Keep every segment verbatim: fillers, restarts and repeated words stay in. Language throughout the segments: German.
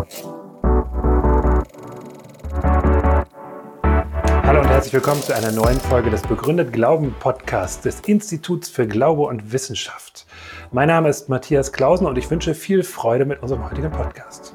Hallo und herzlich willkommen zu einer neuen Folge des Begründet Glauben Podcasts des Instituts für Glaube und Wissenschaft. Mein Name ist Matthias Clausen und ich wünsche viel Freude mit unserem heutigen Podcast.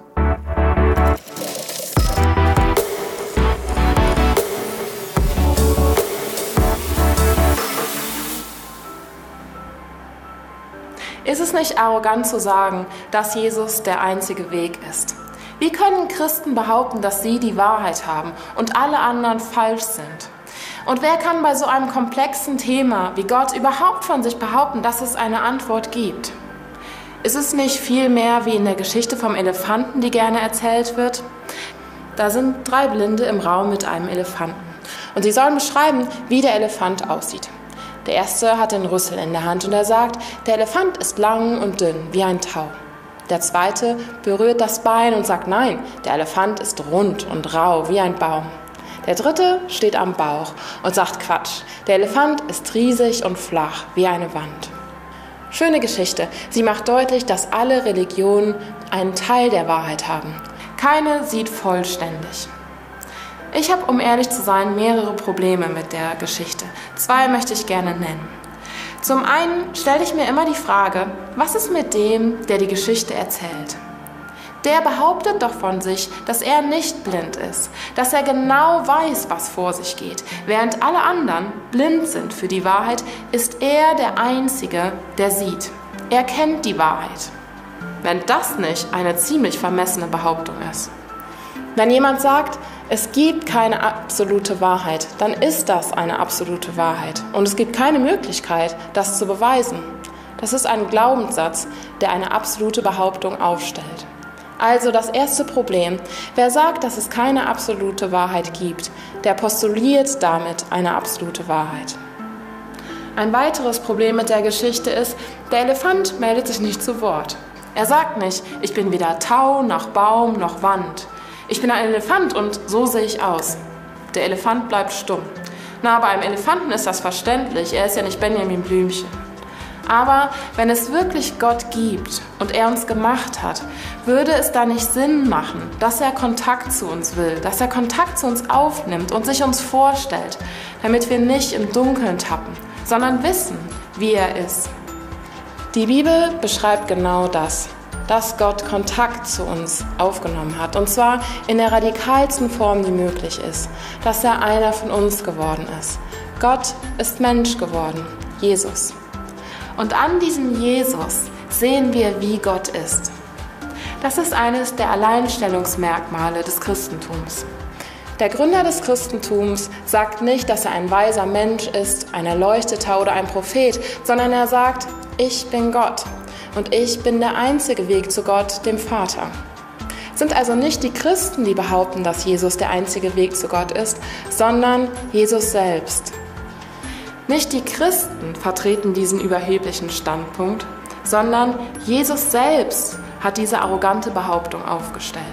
Ist es nicht arrogant zu sagen, dass Jesus der einzige Weg ist? Wie können Christen behaupten, dass sie die Wahrheit haben und alle anderen falsch sind? Und wer kann bei so einem komplexen Thema wie Gott überhaupt von sich behaupten, dass es eine Antwort gibt? Ist es nicht viel mehr wie in der Geschichte vom Elefanten, die gerne erzählt wird? Da sind drei Blinde im Raum mit einem Elefanten. Und sie sollen beschreiben, wie der Elefant aussieht. Der erste hat den Rüssel in der Hand und er sagt, der Elefant ist lang und dünn, wie ein Tau. Der zweite berührt das Bein und sagt, nein, der Elefant ist rund und rau, wie ein Baum. Der dritte steht am Bauch und sagt, Quatsch, der Elefant ist riesig und flach, wie eine Wand. Schöne Geschichte. Sie macht deutlich, dass alle Religionen einen Teil der Wahrheit haben. Keine sieht vollständig. Ich habe, um ehrlich zu sein, mehrere Probleme mit der Geschichte. Zwei möchte ich gerne nennen. Zum einen stelle ich mir immer die Frage, was ist mit dem, der die Geschichte erzählt? Der behauptet doch von sich, dass er nicht blind ist, dass er genau weiß, was vor sich geht. Während alle anderen blind sind für die Wahrheit, ist er der Einzige, der sieht. Er kennt die Wahrheit. Wenn das nicht eine ziemlich vermessene Behauptung ist. Wenn jemand sagt, es gibt keine absolute Wahrheit, dann ist das eine absolute Wahrheit. Und es gibt keine Möglichkeit, das zu beweisen. Das ist ein Glaubenssatz, der eine absolute Behauptung aufstellt. Also das erste Problem. Wer sagt, dass es keine absolute Wahrheit gibt, der postuliert damit eine absolute Wahrheit. Ein weiteres Problem mit der Geschichte ist, der Elefant meldet sich nicht zu Wort. Er sagt nicht, ich bin weder Tau, noch Baum, noch Wand. Ich bin ein Elefant und so sehe ich aus. Der Elefant bleibt stumm. Na, bei einem Elefanten ist das verständlich, er ist ja nicht Benjamin Blümchen. Aber wenn es wirklich Gott gibt und er uns gemacht hat, würde es da nicht Sinn machen, dass er Kontakt zu uns will, dass er Kontakt zu uns aufnimmt und sich uns vorstellt, damit wir nicht im Dunkeln tappen, sondern wissen, wie er ist. Die Bibel beschreibt genau das. Dass Gott Kontakt zu uns aufgenommen hat. Und zwar in der radikalsten Form, die möglich ist. Dass er einer von uns geworden ist. Gott ist Mensch geworden, Jesus. Und an diesem Jesus sehen wir, wie Gott ist. Das ist eines der Alleinstellungsmerkmale des Christentums. Der Gründer des Christentums sagt nicht, dass er ein weiser Mensch ist, ein Erleuchteter oder ein Prophet, sondern er sagt, ich bin Gott. Und ich bin der einzige Weg zu Gott, dem Vater. Es sind also nicht die Christen, die behaupten, dass Jesus der einzige Weg zu Gott ist, sondern Jesus selbst. Nicht die Christen vertreten diesen überheblichen Standpunkt, sondern Jesus selbst hat diese arrogante Behauptung aufgestellt.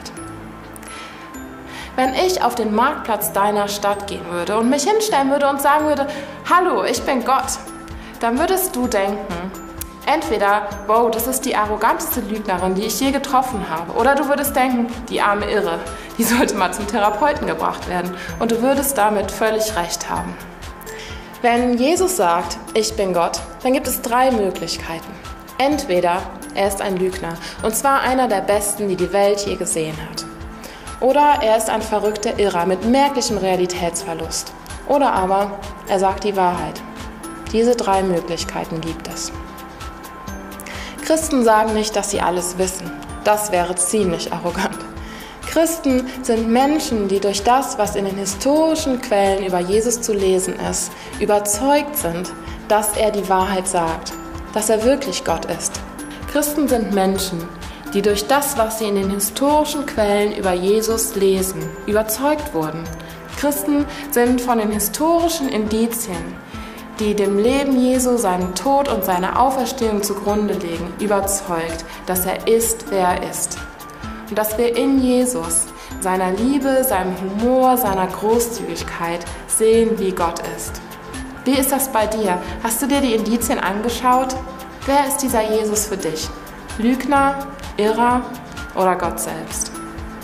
Wenn ich auf den Marktplatz deiner Stadt gehen würde und mich hinstellen würde und sagen würde, hallo, ich bin Gott, dann würdest du denken, entweder, wow, das ist die arroganteste Lügnerin, die ich je getroffen habe. Oder du würdest denken, die arme Irre, die sollte mal zum Therapeuten gebracht werden. Und du würdest damit völlig recht haben. Wenn Jesus sagt, ich bin Gott, dann gibt es drei Möglichkeiten. Entweder er ist ein Lügner, und zwar einer der besten, die die Welt je gesehen hat. Oder er ist ein verrückter Irrer mit merklichem Realitätsverlust. Oder aber er sagt die Wahrheit. Diese drei Möglichkeiten gibt es. Christen sagen nicht, dass sie alles wissen. Das wäre ziemlich arrogant. Christen sind Menschen, die durch das, was in den historischen Quellen über Jesus zu lesen ist, überzeugt sind, dass er die Wahrheit sagt, dass er wirklich Gott ist. Christen sind Menschen, die durch das, was sie in den historischen Quellen über Jesus lesen, überzeugt wurden. Christen sind von den historischen Indizien, die dem Leben Jesu, seinen Tod und seine Auferstehung zugrunde legen, überzeugt, dass er ist, wer er ist. Und dass wir in Jesus, seiner Liebe, seinem Humor, seiner Großzügigkeit sehen, wie Gott ist. Wie ist das bei dir? Hast du dir die Indizien angeschaut? Wer ist dieser Jesus für dich? Lügner, Irrer oder Gott selbst?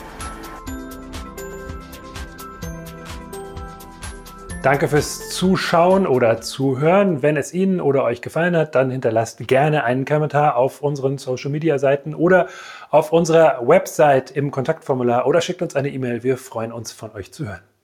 Danke fürs Zuschauen oder Zuhören. Wenn es Ihnen oder euch gefallen hat, dann hinterlasst gerne einen Kommentar auf unseren Social-Media-Seiten oder auf unserer Website im Kontaktformular oder schickt uns eine E-Mail. Wir freuen uns, von euch zu hören.